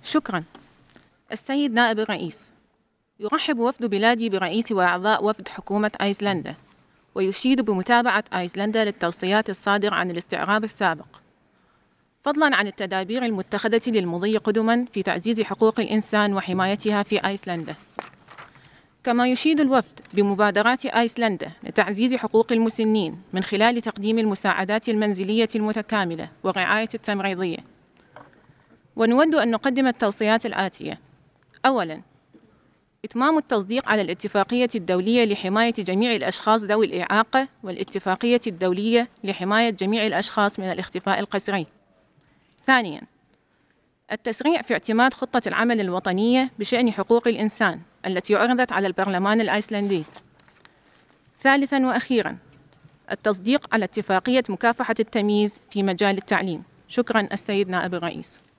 شكراً. السيد نائب الرئيس، يرحب وفد بلادي برئيس وأعضاء وفد حكومة أيسلندا، ويشيد بمتابعة أيسلندا للتوصيات الصادرة عن الاستعراض السابق، فضلاً عن التدابير المتخذة للمضي قدماً في تعزيز حقوق الإنسان وحمايتها في أيسلندا. كما يشيد الوفد بمبادرات أيسلندا لتعزيز حقوق المسنين من خلال تقديم المساعدات المنزلية المتكاملة والرعاية التمريضية. ونود أن نقدم التوصيات الآتية: أولاً، إتمام التصديق على الاتفاقية الدولية لحماية جميع الأشخاص ذوي الإعاقة والاتفاقية الدولية لحماية جميع الأشخاص من الاختفاء القسري. ثانياً، التسريع في اعتماد خطة العمل الوطنية بشأن حقوق الإنسان التي عرضت على البرلمان الأيسلندي. ثالثاً وأخيراً، التصديق على اتفاقية مكافحة التمييز في مجال التعليم. شكراً السيد نائب الرئيس.